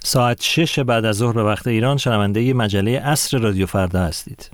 ساعت 6 بعد از ظهر به وقت ایران شنونده مجله عصر رادیو فردا هستید.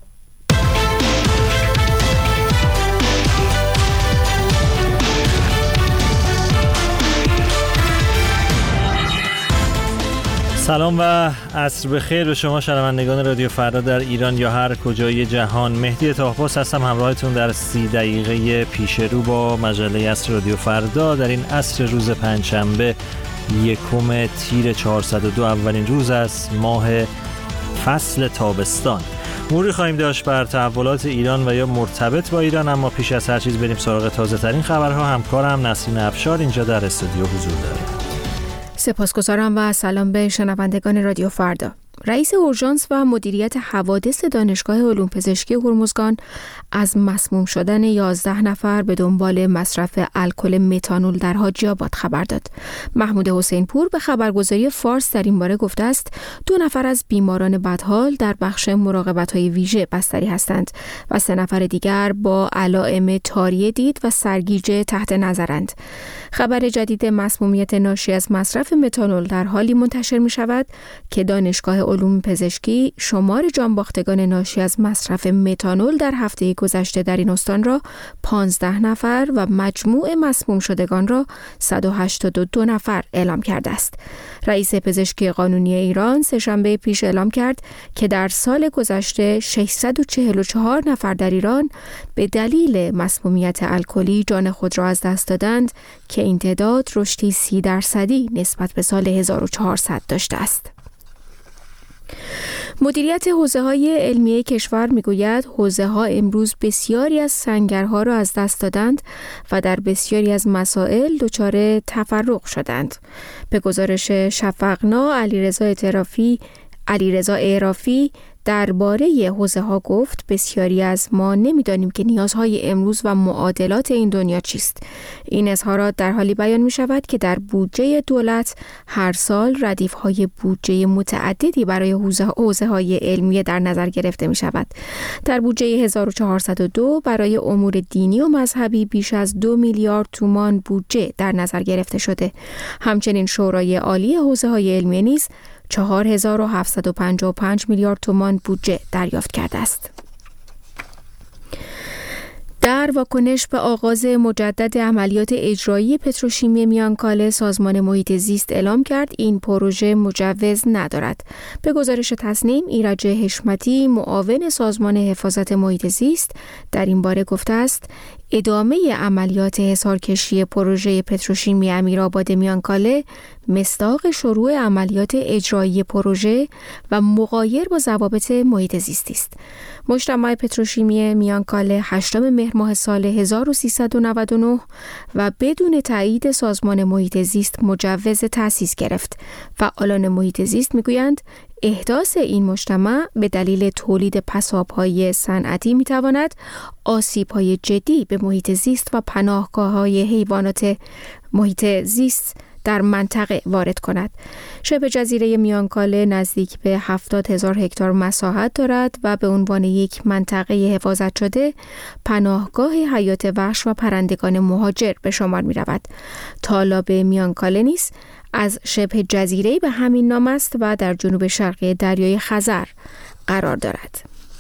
سلام و عصر بخیر به شما شنوندگان رادیو فردا در ایران یا هر کجای جهان. مهدی طاهرپرست هستم همراهتون در 30 دقیقه پیش رو با مجله عصر رادیو فردا در این عصر روز پنجشنبه 1 تیر 402 اولین روز از ماه فصل تابستان. موری خواهیم داشت بر تحولات ایران و یا مرتبط با ایران، اما پیش از هر چیز بریم سراغ تازه ترین خبرها. همکارم نسرین افشار اینجا در استودیو حضور داره. سپاسگزارم و سلام به شنوندگان رادیو فردا. رئیس اورژانس و مدیریت حوادث دانشگاه علوم پزشکی هرمزگان از مسموم شدن 11 نفر به دنبال مصرف الکل متانول در حاجی آباد خبر داد. محمود حسین پور به خبرگزاری فارس در این باره گفته است 2 نفر از بیماران بدحال در بخش مراقبت‌های ویژه بستری هستند و 3 نفر دیگر با علائم تاری دید و سرگیجه تحت نظرند. خبر جدید مسمومیت ناشی از مصرف متانول در حالی منتشر می شود که دانشگاه علوم پزشکی شمار جانباختگان ناشی از مصرف متانول در هفته گذشته در این استان را 15 نفر و مجموع مسموم شدگان را 182 نفر اعلام کرده است. رئیس پزشکی قانونی ایران سه‌شنبه پیش اعلام کرد که در سال گذشته 644 نفر در ایران به دلیل مسمومیت الکلی جان خود را از دست دادند که این تعداد رشدی 30% نسبت به سال 1400 داشته است. مدیریت حوزه‌های علمیه کشور میگوید حوزه‌ها امروز بسیاری از سنگرها را از دست دادند و در بسیاری از مسائل دچار تفرق شدند. به گزارش شفقنا، علیرضا اعرافی درباره حوزه‌ها گفت بسیاری از ما نمی‌دانیم که نیازهای امروز و معادلات این دنیا چیست. این اظهارات در حالی بیان می‌شود که در بودجه دولت هر سال ردیف‌های بودجه متعددی برای حوزه‌های علمیه در نظر گرفته می‌شود. در بودجه 1402 برای امور دینی و مذهبی بیش از 2 میلیارد تومان بودجه در نظر گرفته شده. همچنین شورای عالی حوزه‌های علمیه نیز 4755 میلیارد تومان بودجه دریافت کرده است. در واکنش به آغاز مجدد عملیات اجرایی پتروشیمی میانکاله، سازمان محیط زیست اعلام کرد این پروژه مجوز ندارد. به گزارش تصنیم، ایرج حشمتی معاون سازمان حفاظت محیط زیست در این باره گفته است ادامه عملیات حصارکشی پروژه پتروشیمی امیرآباد میانکاله مصداق شروع عملیات اجرایی پروژه و مغایر با ضوابط محیط زیستی است. مجتمع پتروشیمی میانکاله 8 مهر ماه سال 1399 و بدون تایید سازمان محیط زیست مجوز تأسیس گرفت. فعالان محیط زیست میگویند احداث این مجتمع به دلیل تولید پساب‌های صنعتی میتواند آسیب‌های جدی به محیط زیست و پناهگاه‌های حیوانات محیط زیست در منطقه وارد کند. شبه جزیره میانکاله نزدیک به 70,000 هکتار مساحت دارد و به عنوان یک منطقه حفاظت شده پناهگاه حیات وحش و پرندگان مهاجر به شمار می رود. تالاب میانکاله نیز از شبه جزیره به همین نام است و در جنوب شرقی دریای خزر قرار دارد.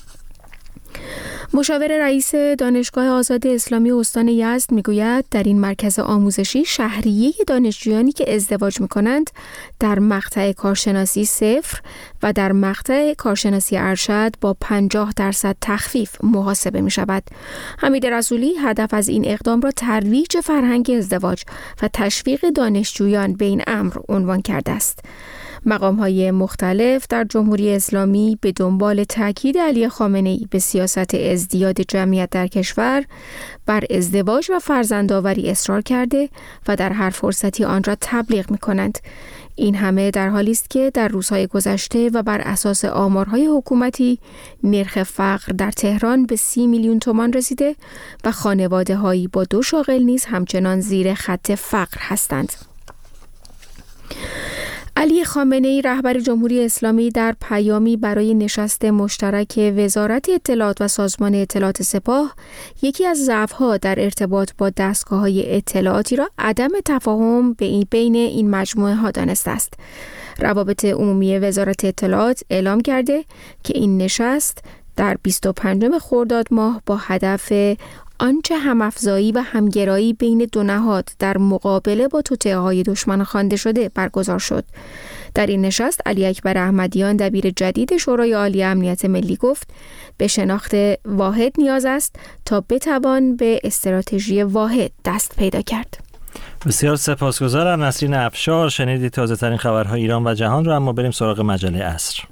مشاور رئیس دانشگاه آزاد اسلامی استان یزد میگوید در این مرکز آموزشی شهریه دانشجویانی که ازدواج میکنند در مقطع کارشناسی 0 و در مقطع کارشناسی ارشد با 50% تخفیف محاسبه می شود. حمید رسولی هدف از این اقدام را ترویج فرهنگ ازدواج و تشویق دانشجویان به این امر عنوان کرده است. مقام‌های مختلف در جمهوری اسلامی به دنبال تاکید علی خامنه‌ای به سیاست ازدیاد جمعیت در کشور بر ازدواج و فرزندآوری اصرار کرده و در هر فرصتی آن را تبلیغ می‌کنند. این همه در حالی است که در روزهای گذشته و بر اساس آمارهای حکومتی نرخ فقر در تهران به 30 میلیون تومان رسیده و خانواده‌هایی با 2 شاغل نیز همچنان زیر خط فقر هستند. علی خامنه‌ای رهبر جمهوری اسلامی در پیامی برای نشست مشترک وزارت اطلاعات و سازمان اطلاعات سپاه یکی از ضعف‌ها در ارتباط با دستگاه‌های اطلاعاتی را عدم تفاهم بین این مجموعه ها دانسته است. روابط عمومی وزارت اطلاعات اعلام کرده که این نشست در 25 خرداد ماه با هدف آنچه همافزایی و همگرایی بین دو نهاد در مقابله با توطئه‌های دشمن خوانده شده برگزار شد. در این نشست علی اکبر احمدیان دبیر جدید شورای عالی امنیت ملی گفت به شناخت واحد نیاز است تا بتوان به استراتژی واحد دست پیدا کرد. بسیار سپاسگزارم نسرین افشار. شنیدید تازه ترین خبرهای ایران و جهان رو، اما بریم سراغ مجله عصر.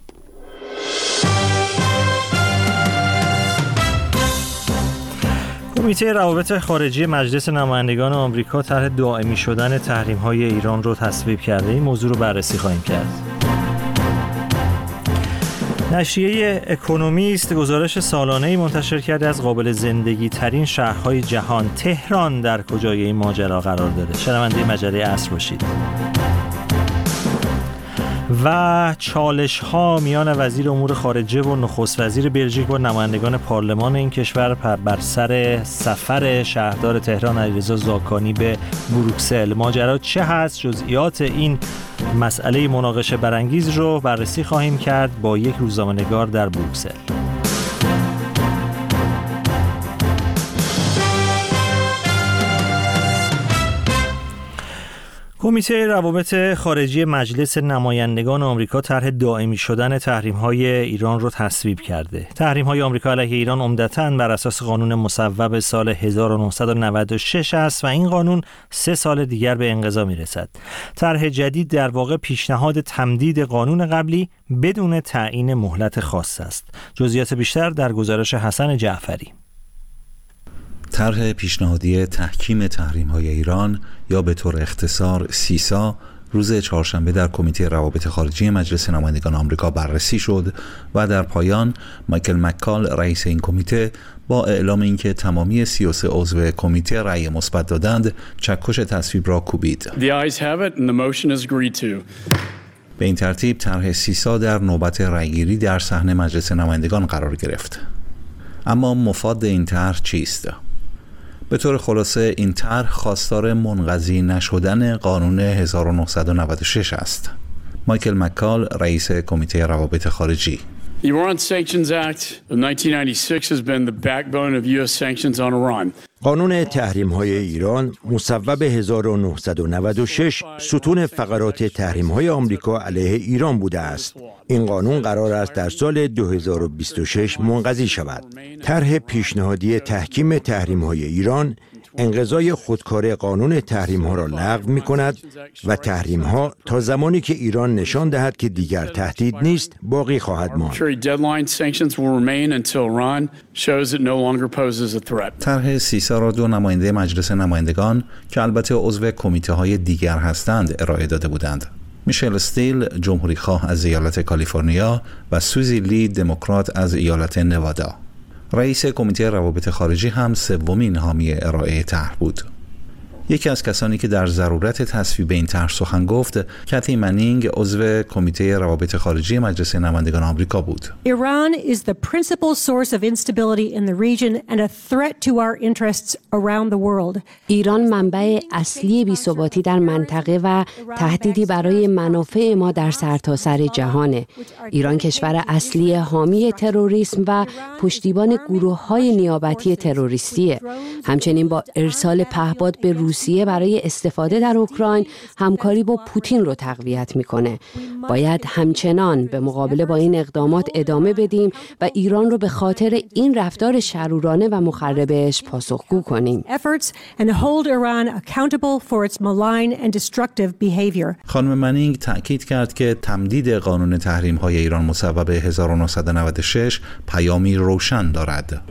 کمیته روابط خارجی مجلس نمایندگان آمریکا طرح دائمی شدن تحریم‌های ایران رو تصویب کرده. این موضوع رو بررسی خواهیم کرد. نشریه اکونومیست گزارش سالانه‌ای منتشر کرده از قابل زندگی ترین شهرهای جهان. تهران در کجای این ماجرا قرار داره؟ شنونده مجله عصر باشید. و چالش‌ها میان وزیر امور خارجه و نخست وزیر بلژیک با نمایندگان پارلمان این کشور بر سر سفر شهردار تهران علیرضا زاکانی به بروکسل. ماجرا چه هست؟ جزئیات این مسئله مناقشه برانگیز رو بررسی خواهیم کرد با یک روزنامه‌نگار در بروکسل. کمیته روابط خارجی مجلس نمایندگان آمریکا طرح دائمی شدن تحریم‌های ایران را تصویب کرده. تحریم‌های آمریکا علیه ایران عمدتاً بر اساس قانون مصوب سال 1996 است و این قانون 3 سال دیگر به انقضا می‌رسد. طرح جدید در واقع پیشنهاد تمدید قانون قبلی بدون تعیین مهلت خاص است. جزئیات بیشتر در گزارش حسن جعفری. طرح پیشنهادی تحکیم تحریم‌های ایران یا به طور اختصار سیسا روز چهارشنبه در کمیته روابط خارجی مجلس نمایندگان آمریکا بررسی شد و در پایان مایکل مکال رئیس این کمیته با اعلام اینکه تمامی 33 عضو کمیته رأی مثبت دادند چکش تصویب را کوبید. به این ترتیب طرح سیسا در نوبت رأیگیری در صحن مجلس نمایندگان قرار گرفت. اما مفاد این طرح چیست؟ به طور خلاصه این طرح خواستار منقضی نشدن قانون 1996 است. مایکل مکال رئیس کمیته روابط خارجی: The Iran Sanctions Act of 1996 has been the backbone of U.S. sanctions on Iran. قانون تحریم‌های ایران مصوب 1996 ستون فقرات تحریم‌های آمریکا علیه ایران بوده است. این قانون قرار است در سال 2026 منقضی شود. طرح پیشنهادی تحکیم تحریم‌های ایران انقضای خودکار قانون تحریم‌ها را لغو می‌کند و تحریم‌ها تا زمانی که ایران نشان دهد که دیگر تهدید نیست باقی خواهد ماند. طرح سیسا را 2 نماینده مجلس نمایندگان که البته عضو کمیته‌های دیگر هستند ارائه داده بودند. میشل استیل جمهوری‌خواه از ایالت کالیفرنیا و سوزی لی دموکرات از ایالت نوادا. رئیس کمیته روابط خارجی هم سومین حامی ارائه طرح بود. یکی از کسانی که در ضرورت تصویب این طرح سخن گفت، کاتی منینگ عضو کمیته روابط خارجی مجلس نمایندگان آمریکا بود. Iran is the principal source of instability in the region and a threat to our interests around the world. ایران منبع اصلی بی‌ثباتی در منطقه و تهدیدی برای منافع ما در سرتاسر جهانه. ایران کشور اصلی حامی تروریسم و پشتیبان گروه‌های نیابتی تروریستیه. همچنین با ارسال پهپاد به روسیه برای استفاده در اوکراین همکاری با پوتین رو تقویت میکنه. باید همچنان به مقابله با این اقدامات ادامه بدیم و ایران رو به خاطر این رفتار شرورانه و مخربش پاسخگو کنیم. خانم منینگ تأکید کرد که تمدید قانون تحریم‌های ایران مصوب 1996 پیامی روشن دارد.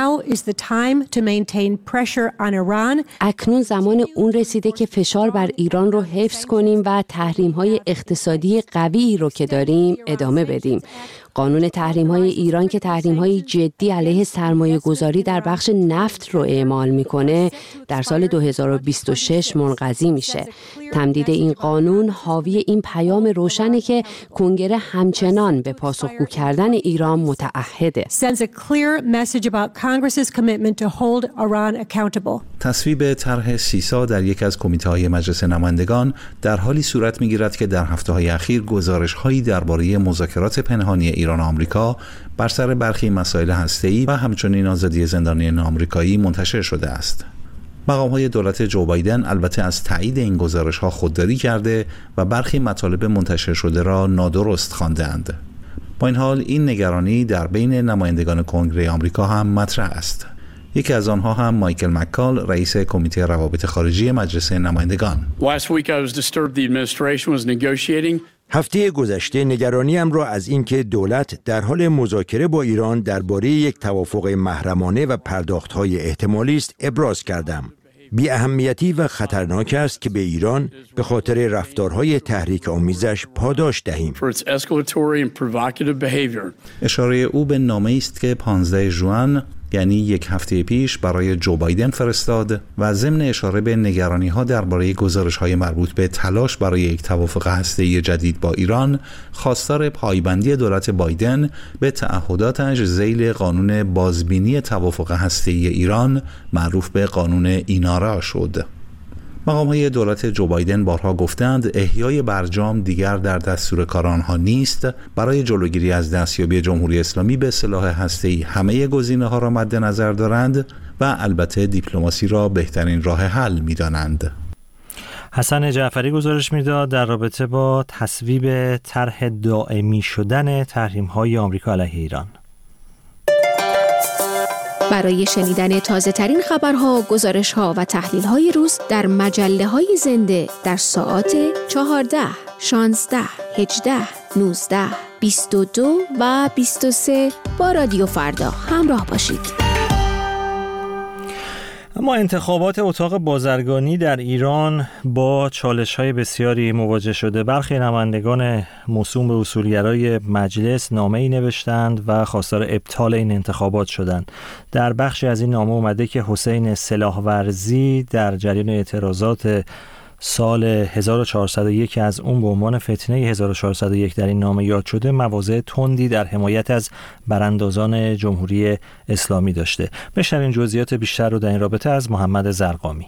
اکنون زمان اون رسیده که فشار بر ایران رو حفظ کنیم و تحریم‌های اقتصادی قوی رو که داریم ادامه بدیم. قانون تحریم‌های ایران که تحریم‌های جدی علیه سرمایه‌گذاری در بخش نفت رو اعمال می‌کنه در سال 2026 منقضی میشه. تمدید این قانون حاوی این پیام روشنه که کنگره همچنان به پاسخگو کردن ایران متعهده. تصویب طرح سیسا در یک از کمیته‌های مجلس نمایندگان در حالی صورت می‌گیرد که در هفته‌های اخیر گزارش‌هایی درباره مذاکرات پنهانی ایران و آمریکا بر سر برخی مسائل هسته‌ای و همچنین آزادی زندانیان آمریکایی منتشر شده است. مقام‌های دولت جو بایدن البته از تایید این گزارش‌ها خودداری کرده و برخی مطالب منتشر شده را نادرست خوانده‌اند. با این حال این نگرانی در بین نمایندگان کنگره آمریکا هم مطرح است. یکی از آنها هم مایکل مکال، رئیس کمیته روابط خارجی مجلس نمایندگان. هفته گذشته نگرانیم را از اینکه دولت در حال مذاکره با ایران درباره یک توافق محرمانه و پرداخت‌های احتمالی است ابراز کردم. بی اهمیتی و خطرناک است که به ایران به خاطر رفتارهای تحریک آمیزش پاداش دهیم. اشاره او به نامه‌ای است که 15 ژوئن یعنی یک هفته پیش برای جو بایدن فرستاد و ضمن اشاره به نگرانی‌ها درباره گزارش‌های مربوط به تلاش برای یک توافق هسته‌ای جدید با ایران، خواستار پایبندی دولت بایدن به تعهداتش ذیل قانون بازبینی توافق هسته‌ای ایران معروف به قانون اینارا شد. مقام‌های دولت جو بایدن بارها گفتند احیای برجام دیگر در دستور کار آنها نیست. برای جلوگیری از دستیابی جمهوری اسلامی به سلاح هسته‌ای همه گزینه‌ها را مد نظر دارند و البته دیپلماسی را بهترین راه حل می‌دانند. حسن جعفری گزارش میداد در رابطه با تصویب طرح دائمی شدن تحریم‌های آمریکا علیه ایران. برای شنیدن تازه ترین خبرها، گزارش‌ها و تحلیل‌های روز در مجله‌های زنده در ساعات 14، 16، 18، 19، 22 و 23 با رادیو فردا همراه باشید. اما انتخابات اتاق بازرگانی در ایران با چالش‌های بسیاری مواجه شده. برخی نمایندگان موسوم به اصولگرای مجلس نامه‌ای نوشتند و خواستار ابطال این انتخابات شدند. در بخشی از این نامه اومده که حسین سلاح‌ورزی در جریان اعتراضات سال 1401 از اون به عنوان فتنه 1401 در این نامه یاد شده، مواضع تندی در حمایت از براندازان جمهوری اسلامی داشته. بشنویم جزئیات بیشتر رو در این رابطه از محمد زرقامی.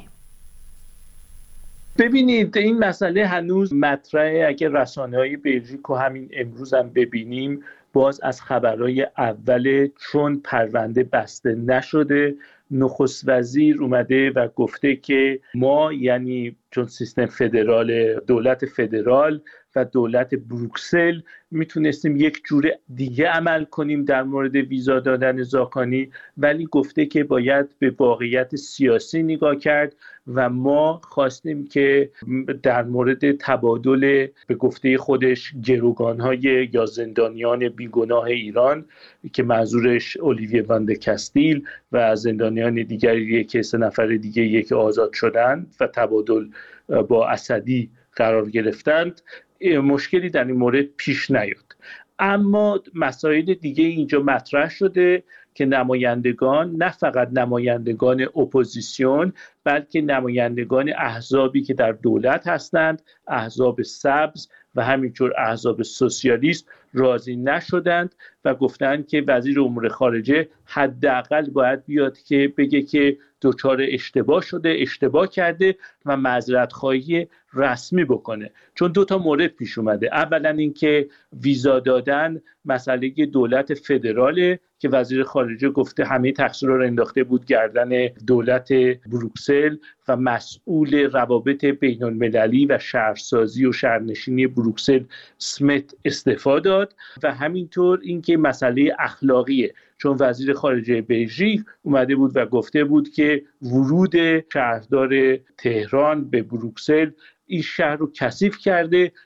ببینید این مسئله هنوز مطرحه. اگه رسانه‌های بلژیک رو همین امروز هم ببینیم، باز از خبرهای اول، چون پرونده بسته نشده، نخست وزیر اومده و گفته که ما، یعنی چون سیستم فدرال، دولت فدرال و دولت بروکسل، میتونستیم یک جور دیگه عمل کنیم در مورد ویزا دادن زاکانی، ولی گفته که باید به واقعیت سیاسی نگاه کرد و ما خواستیم که در مورد تبادل به گفته خودش گروگان‌های یا زندانیان بیگناه ایران که منظورش اولیویه واندکاستیل و زندانیان دیگری که 3 نفر دیگه یک آزاد شدند و تبادل با اسدی قرار گرفتند، مشکلی در این مورد پیش نیاد. اما مسائل دیگه اینجا مطرح شده که نمایندگان، نه فقط نمایندگان اپوزیسیون، بلکه نمایندگان احزابی که در دولت هستند، احزاب سبز و همینطور احزاب سوسیالیست، راضی نشدند و گفتند که وزیر امور خارجه حداقل باید بیاد که بگه که دچار اشتباه شده، اشتباه کرده و معذرت خواهی رسمی بکنه. چون 2 مورد پیش اومده. اولا اینکه ویزا دادن مسئله دولت فدراله که وزیر خارجه گفته همه تقصیرها رو انداخته بود گردن دولت بروکسل و مسئول روابط بین المللی و شهرسازی و شهرنشینی بروکسل سمیت استعفا داد. و همینطور اینکه مسئله اخلاقیه، چون وزیر خارجه بلژیک اومده بود و گفته بود که ورود شهردار تهران به بروکسل این شهر رو کثیف کرده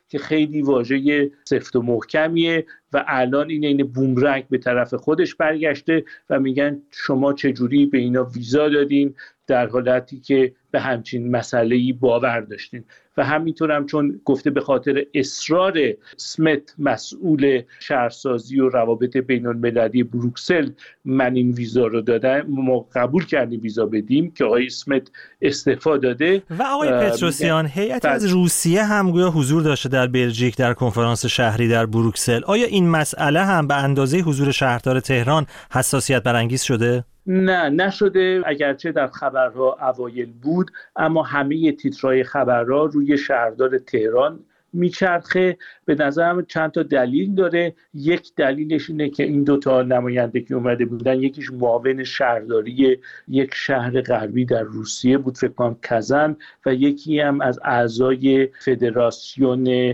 که خیلی واژه سفت و محکمیه و الان این بومرنگ به طرف خودش برگشته و میگن شما چجوری به اینا ویزا دادین در حالتی که به همچین مسئله‌ای باور داشتین. و همینطور هم چون گفته به خاطر اصرار اسمیت مسئول شهرسازی و روابط بین‌المللی بروکسل من این ویزا رو دادم، ما قبول کردیم ویزا بدیم که آقای اسمیت استعفا داده. و آقای پتروسیان، هیئت از روسیه هم گویا حضور داشته در بلژیک در کنفرانس شهری در بروکسل. آیا این مسئله هم به اندازه حضور شهردار تهران حساسیت برانگیز شده؟ نه نشده، اگرچه در خبرها اوایل بود، اما همه تیترهای خبرها روی شهردار تهران میچرخه. به نظرم چند تا دلیل داره. یک دلیلش اینه که این دوتا نماینده که اومده بودن، یکیش معاون شهرداری یک شهر غربی در روسیه بود، فکر کنم کازان، و یکی هم از اعضای فدراسیون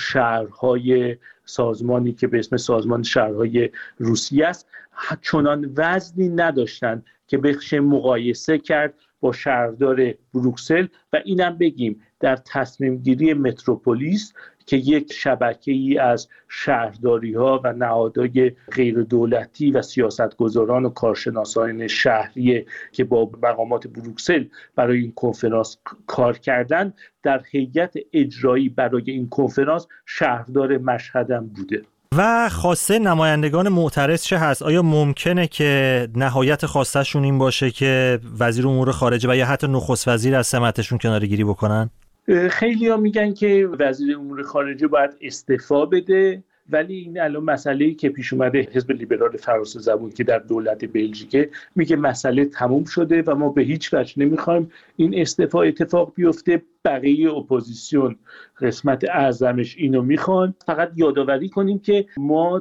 شهرهای سازمانی که به اسم سازمان شهرهای روسیه است. چنان وزنی نداشتن که بشه مقایسه کرد با شهردار بروکسل. و اینم بگیم در تصمیم گیری متروپولیس که یک شبکه‌ای از شهرداری‌ها و نهادهای غیر دولتی و سیاستگزاران و کارشناسان شهری که با مقامات بروکسل برای این کنفرانس کار کردن، در هیئت اجرایی برای این کنفرانس شهردار مشهد هم بوده. و خواسته نمایندگان معترض چه هست؟ آیا ممکنه که نهایت خواستشون این باشه که وزیر امور خارجه و یا حتی نخست وزیر از سمتشون کناره‌گیری بکنن؟ خیلی ها میگن که وزیر امور خارجه باید استعفا بده، ولی این الان مسئله‌ای که پیش اومده، حزب لیبرال فرانسه زبون که در دولت بلژیک میگه مسئله تموم شده و ما به هیچ وجه نمیخوایم این استعفا اتفاق بیفته. بقیه اپوزیسیون قسمت اعظمش اینو میخوان. فقط یادآوری کنیم که ما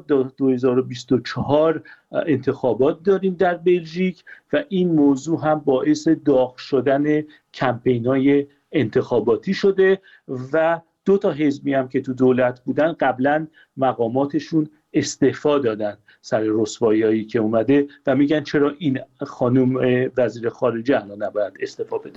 2024 انتخابات داریم در بلژیک و این موضوع هم باعث داغ شدن کمپین‌های انتخاباتی شده و دو تا حزبی هم که تو دولت بودن قبلا مقاماتشون استعفا دادن سر رسوایی‌هایی که اومده و میگن چرا این خانم وزیر خارجه الان نباید استعفا بده.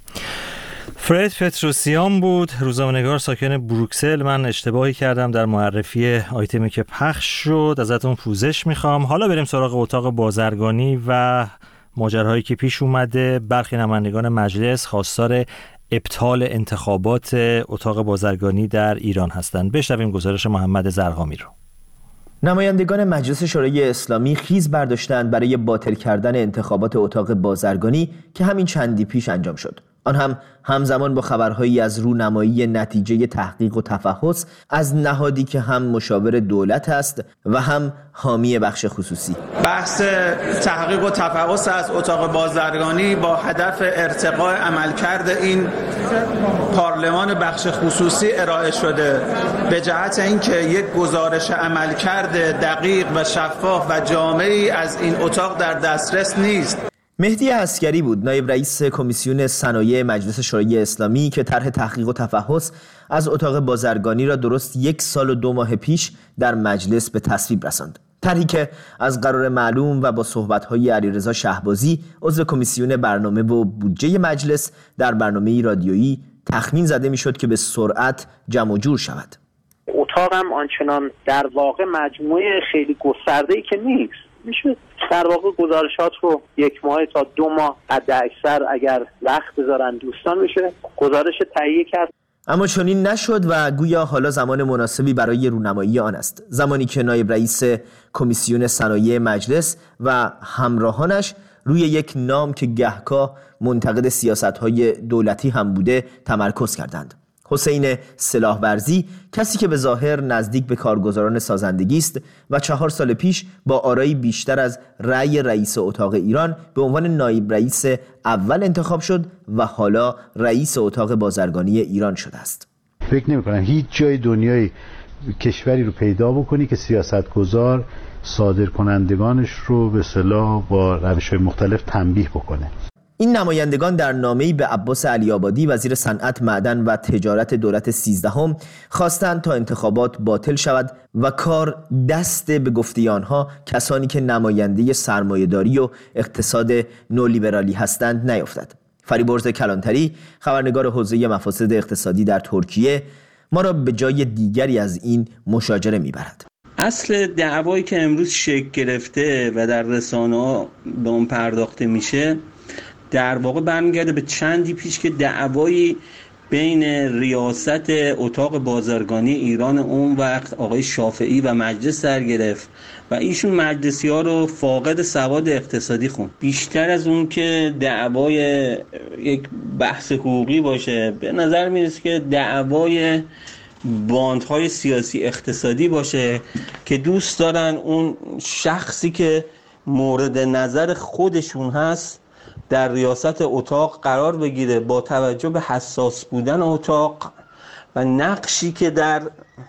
فرید پتروسیان بود، روزنامه‌نگار ساکن بروکسل. من اشتباهی کردم در معرفی آیتمی که پخش شد، ازتون پوزش میخوام. حالا بریم سراغ اتاق بازرگانی و ماجراهایی که پیش اومده. برخی نمایندگان مجلس خواستار ابطال انتخابات اتاق بازرگانی در ایران هستند. بشنویم گزارش محمد زرهامی رو. نمایندگان مجلس شورای اسلامی خیز برداشتند برای باطل کردن انتخابات اتاق بازرگانی که همین چندی پیش انجام شد. آن هم همزمان با خبرهایی از رونمایی نتیجه تحقیق و تفحص از نهادی که هم مشاور دولت است و هم حامی بخش خصوصی. بحث تحقیق و تفحص از اتاق بازرگانی با هدف ارتقاء عملکرد این پارلمان بخش خصوصی ارائه شده به جهت اینکه یک گزارش عملکرد دقیق و شفاف و جامعی از این اتاق در دسترس نیست. مهدی عسکری بود نایب رئیس کمیسیون صنایع مجلس شورای اسلامی که طرح تحقیق و تفحص از اتاق بازرگانی را درست 1 سال و 2 ماه پیش در مجلس به تصویب رساند. طرحی که از قرار معلوم و با صحبت‌های علیرضا شهبازی عضو کمیسیون برنامه و بودجه مجلس در برنامه رادیویی تخمین زده می‌شد که به سرعت جمع جور شود. اتاقم آنچنان در واقع مجموعه خیلی گسترده‌ای که نیست. میشه در واقع گزارشات رو 1 ماه تا 2 ماه حد اکثر اگر وقت بذارن دوستان بشه گزارش تهیه کرد. اما چنین نشد و گویا حالا زمان مناسبی برای رونمایی آن است. زمانی که نایب رئیس کمیسیون صنایع مجلس و همراهانش روی یک نام که گهگاه منتقد سیاست‌های دولتی هم بوده تمرکز کردند. حسین سلاحورزی، کسی که به ظاهر نزدیک به کارگزاران سازندگی است و 4 سال پیش با آرایی بیشتر از رأی رئیس اتاق ایران به عنوان نایب رئیس اول انتخاب شد و حالا رئیس اتاق بازرگانی ایران شده است. فکر نمی‌کنم هیچ جای دنیای کشوری رو پیدا بکنی که سیاستگزار صادرکنندگانش رو به اصطلاح با روش‌های مختلف تنبیه بکنه. این نمایندگان در نامه‌ای به عباس علی‌آبادی وزیر صنعت، معدن و تجارت دولت 13 خواستند تا انتخابات باطل شود و کار دست به گفته آنها کسانی که نماینده سرمایه‌داری و اقتصاد نولیبرالی هستند نیفتد. فریبرز کلانتری، خبرنگار حوزه مفاسد اقتصادی در ترکیه ما را به جای دیگری از این مشاجره میبرد. اصل دعوایی که امروز شکل گرفته و در رسانه‌ها به اون پرداخته میشه در واقع برمیگرده به چندی پیش که دعوایی بین ریاست اتاق بازرگانی ایران اون وقت آقای شافعی و مجلس سر گرفت و ایشون مجلسی ها رو فاقد سواد اقتصادی خوند. بیشتر از اون که دعوای یک بحث حقوقی باشه به نظر میرسه که دعوای باندهای سیاسی اقتصادی باشه که دوست دارن اون شخصی که مورد نظر خودشون هست در ریاست اتاق قرار بگیره با توجه به حساس بودن اتاق و نقشی که در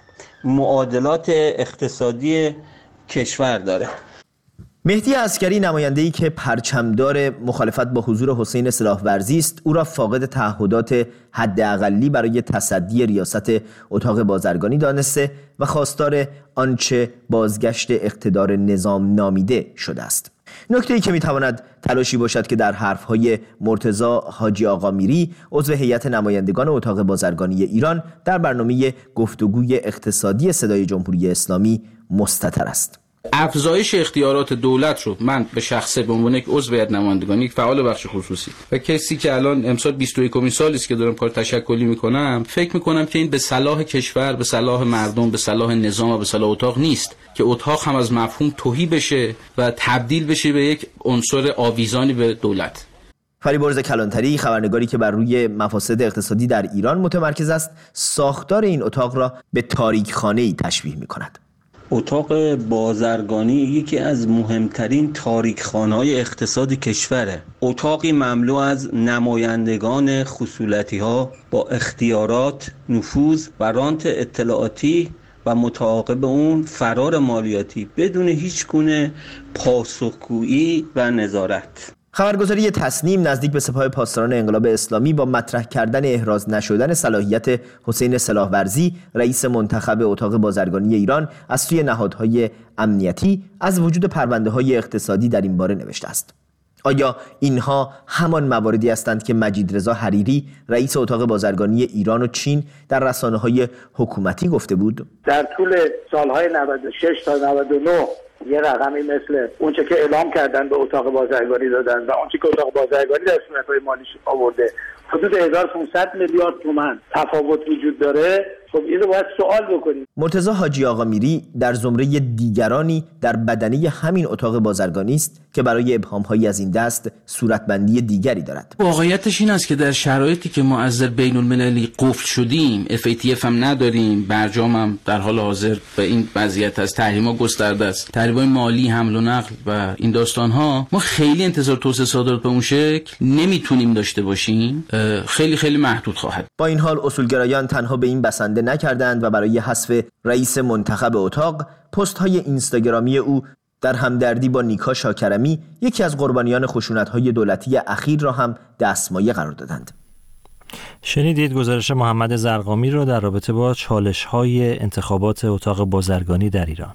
معادلات اقتصادی کشور داره. مهدی عسکری، نماینده‌ای که پرچمدار مخالفت با حضور حسین سلاح‌ورزی است، او را فاقد تعهدات حداقلی برای تصدی ریاست اتاق بازرگانی دانسته و خواستار آنچه بازگشت اقتدار نظام نامیده شده است. نکته‌ای که میتواند تلاشی باشد که در حرف‌های مرتضی حاجی آقا میری، عضو هیئت نمایندگان اتاق بازرگانی ایران، در برنامه گفتگوی اقتصادی صدای جمهوری اسلامی مستتر است. افزایش اختیارات دولت رو من به شخصه به عنوان یک عضو هیئت نمایندگان، یک فعال بخش خصوصی و کسی که الان امسال 21 سالی است که دارم کار تشکلی میکنم، فکر میکنم که این به صلاح کشور، به صلاح مردم، به صلاح نظام و به صلاح اتاق نیست که اتاق هم از مفهوم تهی بشه و تبدیل بشه به یک عنصر آویزانی به دولت. فریبرز کلانتری، خبرنگاری که بر روی مفاسد اقتصادی در ایران متمرکز است، ساختار این اتاق را به تاریکخانه‌ای تشبیه میکند. اتاق بازرگانی یکی از مهمترین تاریکخانه‌های اقتصاد کشوره. اتاقی مملو از نمایندگان خصولتی‌ها با اختیارات، نفوذ و رانت اطلاعاتی و متعاقب اون فرار مالیاتی بدون هیچ گونه پاسخگویی و نظارت. خبرگزاری تصنیم نزدیک به سپاه پاسداران انقلاب اسلامی با مطرح کردن احراز نشدن صلاحیت حسین سلاح‌ورزی، رئیس منتخب اتاق بازرگانی ایران، از سوی نهادهای امنیتی از وجود پرونده‌های اقتصادی در این باره نوشته است. آیا اینها همان مواردی هستند که مجید رضا حریری، رئیس اتاق بازرگانی ایران و چین، در رسانه‌های حکومتی گفته بود؟ در طول سالهای 96 تا 99 یه رقمی مثل اونچه که اعلام کردن به اتاق بازرگانی دادن و اونچه که اتاق بازرگانی در صورت‌های مالیش آورده حدود 1500 میلیارد تومان تفاوت وجود داره. خب اینو باید سوال بکنیم. مرتضی حاجی آقا میری در زمره دیگرانی در بدنه همین اتاق بازرگانی است که برای ابهام‌هایی از این دست صورتبندی دیگری دارد. واقعیتش این است که در شرایطی که ما از بین المللی قفل شدیم، FATF هم نداریم، برجام هم در حال حاضر به این وضعیت از تحریم‌ها گسترده است، تحریم‌های مالی، حمل و نقل و این داستان‌ها، ما خیلی انتظار توسعه صادرات به اون شکل نمیتونیم داشته باشیم. خیلی محدود خواهد. با این حال اصولگرایان تنها به این بسنده نکردند و برای حذف رئیس منتخب اتاق، پست‌های اینستاگرامی او در همدردی با نیکا شاکرمی، یکی از قربانیان خشونت‌های دولتی اخیر، را هم دستمایه قرار دادند. شنیدید گزارش محمد زرقامی رو در رابطه با چالش‌های انتخابات اتاق بازرگانی در ایران.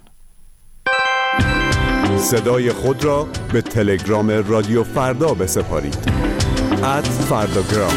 صدای خود را به تلگرام رادیو فردا بسپارید. @فرداگرام.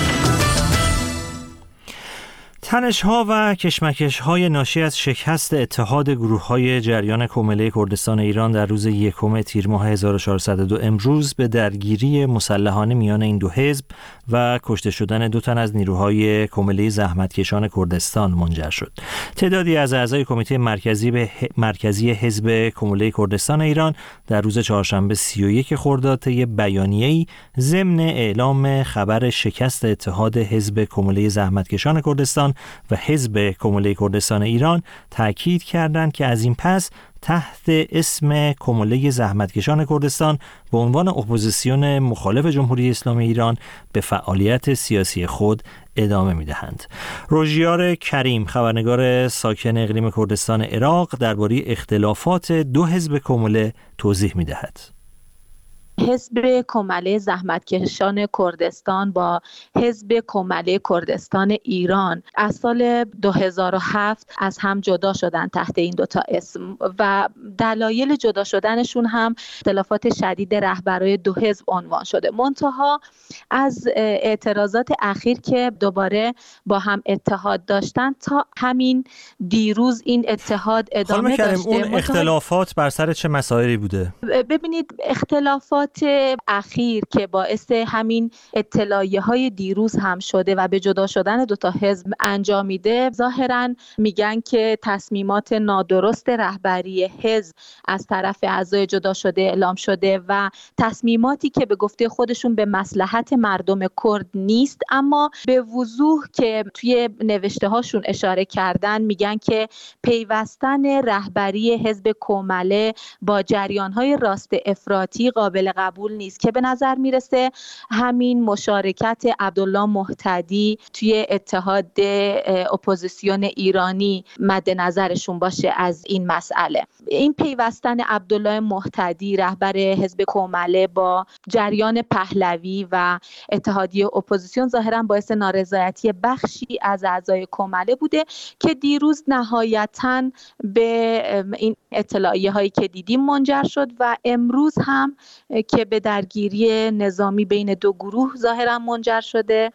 تنش‌ها و کشمکش‌های ناشی از شکست اتحاد گروه‌های جریان کومله کردستان ایران در روز 1 تیر ماه 1402 امروز به درگیری مسلحانه میان این دو حزب و کشته شدن 2 تن از نیروهای کومله زحمتکشان کردستان منجر شد. تعدادی از اعضای کمیته مرکزی حزب کومله کردستان ایران در روز چهارشنبه 31 خرداد طی بیانیه‌ای ضمن اعلام خبر شکست اتحاد حزب کومله زحمتکشان کردستان و حزب کومله کردستان ایران تأکید کردند که از این پس تحت اسم کومله زحمتکشان کردستان به عنوان اپوزیسیون مخالف جمهوری اسلامی ایران به فعالیت سیاسی خود ادامه می‌دهند. روژیار کریم، خبرنگار ساکن اقلیم کردستان عراق، درباره اختلافات دو حزب کومله توضیح می‌دهد. حزب کمله زحمتکشان کردستان با حزب کمله کردستان ایران از سال 2007 از هم جدا شدن تحت این دوتا اسم و دلایل جدا شدنشون هم اختلافات شدید رهبرای دو حزب عنوان شده. منتها از اعتراضات اخیر که دوباره با هم اتحاد داشتن تا همین دیروز این اتحاد ادامه داشته. اون اختلافات بر سر چه مسائلی بوده؟ ببینید اختلافات اخیر که باعث همین اطلاعیه‌های دیروز هم شده و به جدا شدن دوتا حزب انجامیده، ظاهراً میگن که تصمیمات نادرست رهبری حزب از طرف اعضای جدا شده اعلام شده و تصمیماتی که به گفته خودشون به مصلحت مردم کرد نیست، اما به وضوح که توی نوشته هاشون اشاره کردن میگن که پیوستن رهبری حزب کمله با جریان‌های راست افراطی قابل قبول نیست که به نظر میرسه همین مشارکت عبدالله محتدی توی اتحاد اپوزیسیون ایرانی مد نظرشون باشه از این مسئله. این پیوستن عبدالله محتدی رهبر حزب کمله با جریان پهلوی و اتحادیه اپوزیسیون ظاهراً باعث نارضایتی بخشی از اعضای کمله بوده که دیروز نهایتاً به این اطلاعیه هایی که دیدیم منجر شد و امروز هم که به درگیری نظامی بین دو گروه ظاهراً منجر شده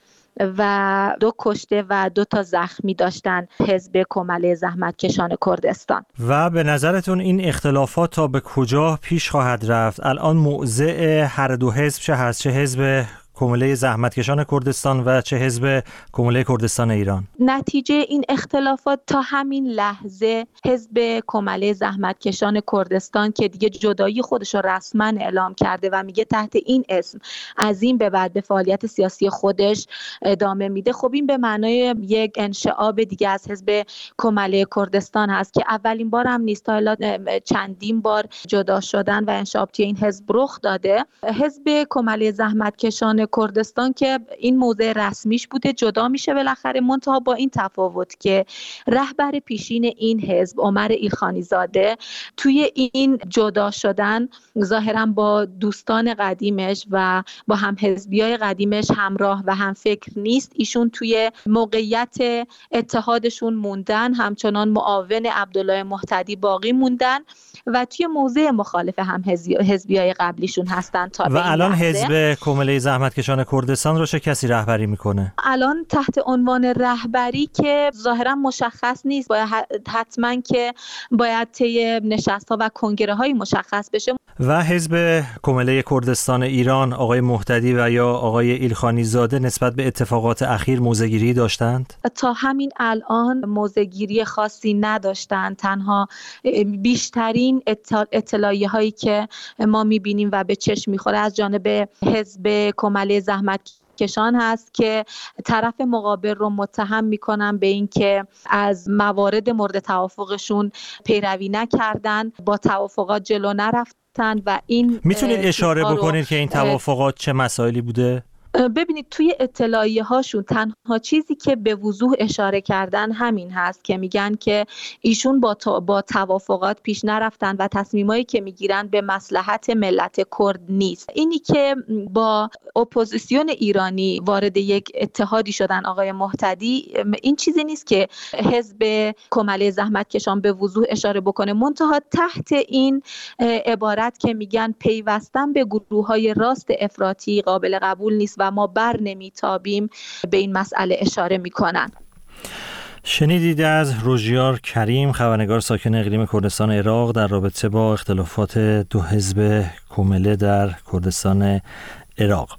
و 2 کشته و 2 تا زخمی داشتن حزب کمله زحمتکشان کردستان. و به نظرتون این اختلافات تا به کجا پیش خواهد رفت؟ الان موضع هر دو حزب چه هست؟ چه حزب کمله زحمتکشان کردستان و چه حزب کمله کردستان ایران؟ نتیجه این اختلافات تا همین لحظه حزب کمله زحمتکشان کردستان که دیگه جدایی خودش رو رسما اعلام کرده و میگه تحت این اسم از این به بعد به فعالیت سیاسی خودش ادامه میده، خب این به معنای یک انشعاب دیگه از حزب کمله کردستان هست که اولین بار هم نیست، تا چندین بار جدا شدن و انشعاب توی این حزب رخ داده. حزب کمله زحمتکشان کردستان که این موضع رسمیش بوده جدا میشه بالاخره، منتها با این تفاوت که رهبر پیشین این حزب عمر ایلخانی زاده توی این جدا شدن ظاهرا با دوستان قدیمش و با هم حزبیای قدیمش همراه و هم فکر نیست. ایشون توی موقعیت اتحادشون موندن، همچنان معاون عبدالله محتدی باقی موندن و توی موضع مخالف هم حزبیای قبلیشون هستن تا و الان حزب کمله زحمتکشان کردستان رو چه کسی رهبری میکنه؟ الان تحت عنوان رهبری که ظاهرا مشخص نیست، باید حتما که باید طی نشست‌ها و کنگره‌های مشخص بشه. و حزب کمله کردستان ایران آقای محتدی و یا آقای ایلخانی زاده نسبت به اتفاقات اخیر موضع‌گیری داشتند؟ تا همین الان موضع‌گیری خاصی نداشتند، تنها بیشترین اطلاعیه هایی که ما میبینیم و به چشم میخوره از جانب حزب کمله زحمتکشان هست که طرف مقابل رو متهم میکنن به این که از موارد مورد توافقشون پیروی نکردن، با توافقات جلو نرفتن و این میتونید اشاره بکنید که این توافقات چه مسائلی بوده؟ ببینید توی اطلاعیه هاشون تنها چیزی که به وضوح اشاره کردن همین هست که میگن که ایشون با توافقات پیش نرفتن و تصمیمایی که میگیرن به مصلحت ملت کرد نیست. اینی که با اپوزیسیون ایرانی وارد یک اتحادی شدن آقای محتدی، این چیزی نیست که حزب کمله زحمتکشان به وضوح اشاره بکنه، منتها تحت این عبارت که میگن پیوستن به گروه‌های راست افراطی قابل قبول نیست و ما بر نمیتابیم، به این مسئله اشاره میکنن. شنیدید از روژیار کریم، خبرنگار ساکن اقلیم کردستان عراق، در رابطه با اختلافات دو حزب کمله در کردستان عراق.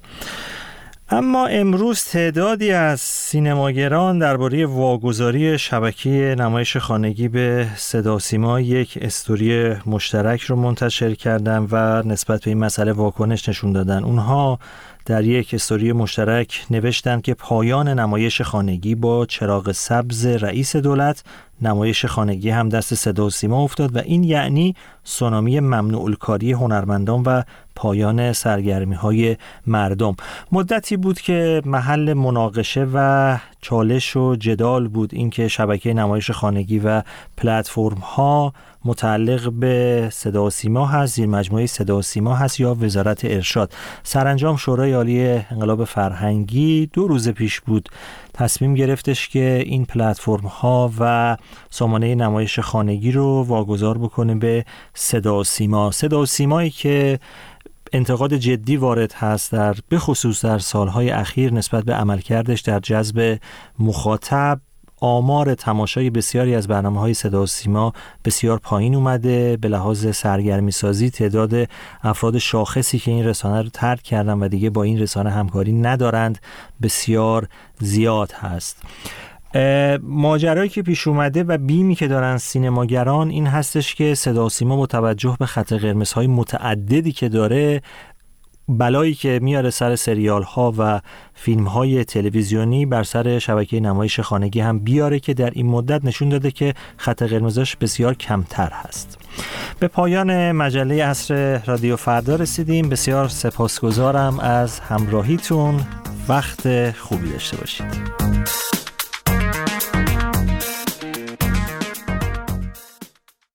اما امروز تعدادی از سینماگران درباره واگذاری شبکه نمایش خانگی به صدا و سیما یک استوری مشترک رو منتشر کردن و نسبت به این مسئله واکنش نشون دادن. اونها در یک استوری مشترک نوشتن که پایان نمایش خانگی با چراغ سبز رئیس دولت، نمایش خانگی هم دست صدا و سیما افتاد و این یعنی سونامی ممنوع الکاری هنرمندان و پایان سرگرمی‌های مردم. مدتی بود که محل مناقشه و چالش و جدال بود اینکه شبکه نمایش خانگی و پلتفرم‌ها متعلق به صدا و سیما هست، زیر مجموعه صدا و سیما هست یا وزارت ارشاد. سرانجام شورای عالی انقلاب فرهنگی 2 روز پیش بود تصمیم گرفتش که این پلتفرم ها و سامانه نمایش خانگی رو واگذار بکنه به صدا و سیما. صدا و سیمایی که انتقاد جدی وارد هست به خصوص در سالهای اخیر نسبت به عملکردش در جذب مخاطب، آمار تماشای بسیاری از برنامه‌های صدا و سیما بسیار پایین اومده. به لحاظ سرگرمی سازی تعداد افراد شاخصی که این رسانه رو ترک کردن و دیگه با این رسانه همکاری ندارند بسیار زیاد هست. ماجرایی که پیش اومده و بیمی که دارن سینماگران این هستش که صدا و سیما با توجه به خط قرمزهای متعددی که داره، بلایی که میاره سر سریال ها و فیلم های تلویزیونی بر سر شبکه نمایش خانگی هم بیاره که در این مدت نشون داده که خط قرمزش بسیار کمتر هست. به پایان مجله عصر رادیو فردا رسیدیم. بسیار سپاسگزارم از همراهیتون. وقت خوبی داشته باشید.